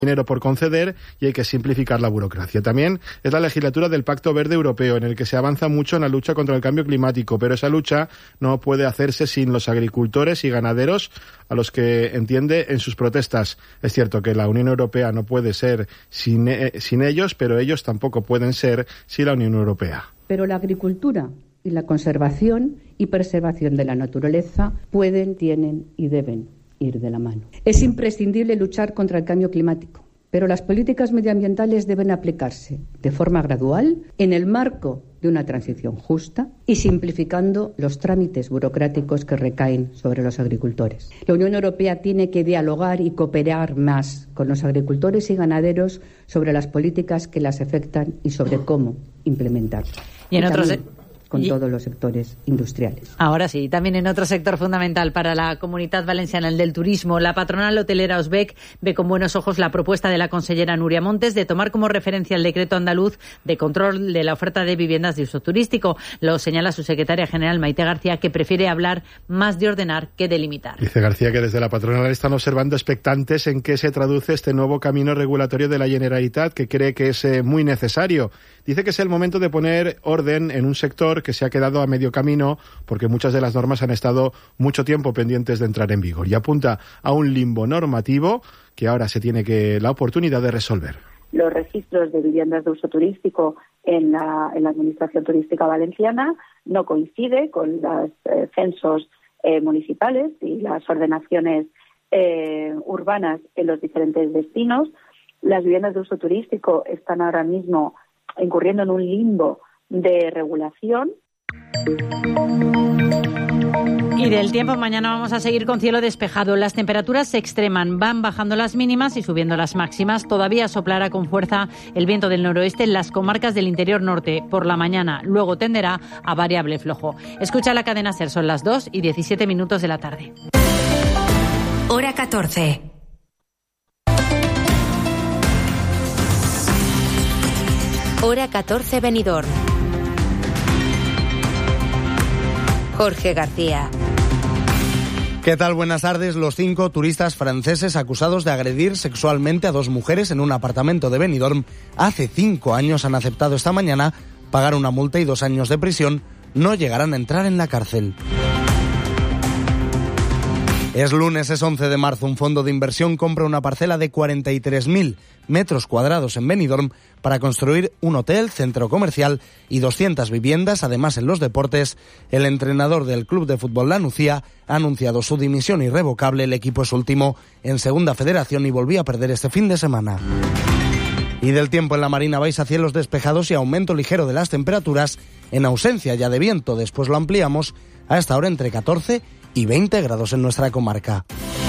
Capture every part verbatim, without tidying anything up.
dinero por conceder y hay que simplificar la burocracia. También es la legislatura del Pacto Verde Europeo, en el que se avanza mucho en la lucha contra el cambio climático, pero esa lucha no puede hacerse sin los agricultores y ganaderos, a los que entiende en sus protestas. Es cierto que la Unión Europea no puede ser sin, eh, sin ellos, pero ellos tampoco pueden ser sin la Unión Europea. Pero la agricultura y la conservación y preservación de la naturaleza pueden, tienen y deben ir de la mano. Es imprescindible luchar contra el cambio climático, pero las políticas medioambientales deben aplicarse de forma gradual en el marco de una transición justa y simplificando los trámites burocráticos que recaen sobre los agricultores. La Unión Europea tiene que dialogar y cooperar más con los agricultores y ganaderos sobre las políticas que las afectan y sobre cómo implementarlas. Y en y otros con todos los sectores industriales. Ahora sí, también en otro sector fundamental para la Comunidad Valenciana, el del turismo, la patronal hotelera Osbec ve con buenos ojos la propuesta de la consellera Núria Montes de tomar como referencia el decreto andaluz de control de la oferta de viviendas de uso turístico. Lo señala su secretaria general, Maite García, que prefiere hablar más de ordenar que de limitar. Dice García que desde la patronal están observando expectantes en qué se traduce este nuevo camino regulatorio de la Generalitat, que cree que es eh, muy necesario. Dice que es el momento de poner orden en un sector que se ha quedado a medio camino porque muchas de las normas han estado mucho tiempo pendientes de entrar en vigor, y apunta a un limbo normativo que ahora se tiene que la oportunidad de resolver. Los registros de viviendas de uso turístico en la, en la Administración Turística Valenciana no coincide con los eh, censos eh, municipales y las ordenaciones eh, urbanas en los diferentes destinos. Las viviendas de uso turístico están ahora mismo incurriendo en un limbo de regulación. Y del tiempo, mañana vamos a seguir con cielo despejado. Las temperaturas se extreman, van bajando las mínimas y subiendo las máximas. Todavía soplará con fuerza el viento del noroeste en las comarcas del interior norte por la mañana. Luego tenderá a variable flojo. Escucha la cadena SER, son las dos y diecisiete minutos de la tarde. Hora catorce. Hora catorce, Benidorm. Jorge García. ¿Qué tal? Buenas tardes. Los cinco turistas franceses acusados de agredir sexualmente a dos mujeres en un apartamento de Benidorm hace cinco años han aceptado esta mañana pagar una multa y dos años de prisión. No llegarán a entrar en la cárcel. Es lunes, es once de marzo. Un fondo de inversión compra una parcela de cuarenta y tres mil metros cuadrados en Benidorm para construir un hotel, centro comercial y doscientas viviendas. Además, en los deportes, el entrenador del club de fútbol La Nucía ha anunciado su dimisión irrevocable. El equipo es último en Segunda Federación y volvió a perder este fin de semana. Y del tiempo, en la Marina vais a cielos despejados y aumento ligero de las temperaturas en ausencia ya de viento. Después lo ampliamos a esta hora entre catorce y veinte grados en nuestra comarca.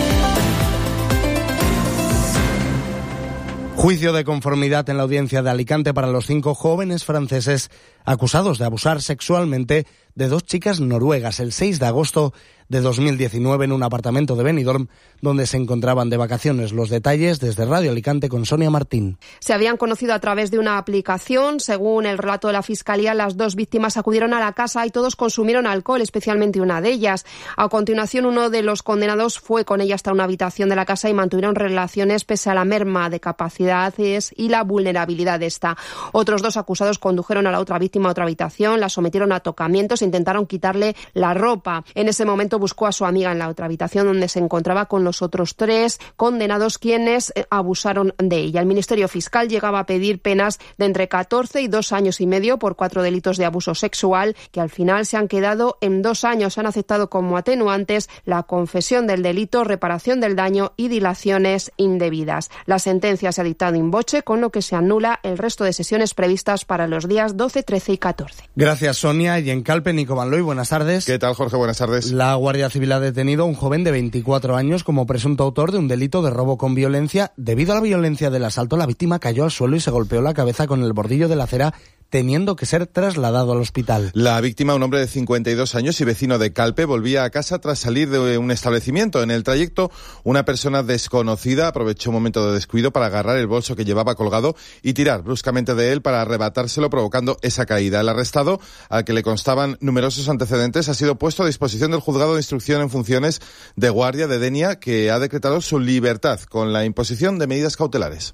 Juicio de conformidad en la audiencia de Alicante para los cinco jóvenes franceses acusados de abusar sexualmente de dos chicas noruegas el seis de agosto de dos mil diecinueve en un apartamento de Benidorm donde se encontraban de vacaciones. Los detalles desde Radio Alicante con Sonia Martín. Se habían conocido a través de una aplicación. Según el relato de la Fiscalía, las dos víctimas acudieron a la casa y todos consumieron alcohol, especialmente una de ellas. A continuación, uno de los condenados fue con ella hasta una habitación de la casa y mantuvieron relaciones pese a la merma de capacidades y la vulnerabilidad de esta. Otros dos acusados condujeron a la otra víctima a otra habitación, la sometieron a tocamientos e intentaron quitarle la ropa. En ese momento buscó a su amiga en la otra habitación donde se encontraba con los otros tres condenados quienes abusaron de ella. El Ministerio Fiscal llegaba a pedir penas de entre catorce y dos años y medio por cuatro delitos de abuso sexual que al final se han quedado en dos años. Han aceptado como atenuantes la confesión del delito, reparación del daño y dilaciones indebidas. La sentencia se ha dictado in voce, con lo que se anula el resto de sesiones previstas para los días doce, trece y catorce. Gracias, Sonia. Y en Calpe, Nico Van Looy, buenas tardes. ¿Qué tal, Jorge? Buenas tardes. La Guardia Civil ha detenido a un joven de veinticuatro años como presunto autor de un delito de robo con violencia. Debido a la violencia del asalto, la víctima cayó al suelo y se golpeó la cabeza con el bordillo de la acera teniendo que ser trasladado al hospital. La víctima, un hombre de cincuenta y dos años y vecino de Calpe, volvía a casa tras salir de un establecimiento. En el trayecto, una persona desconocida aprovechó un momento de descuido para agarrar el bolso que llevaba colgado y tirar bruscamente de él para arrebatárselo, provocando esa caída. El arrestado, al que le constaban numerosos antecedentes, ha sido puesto a disposición del juzgado de instrucción en funciones de guardia de Denia, que ha decretado su libertad con la imposición de medidas cautelares.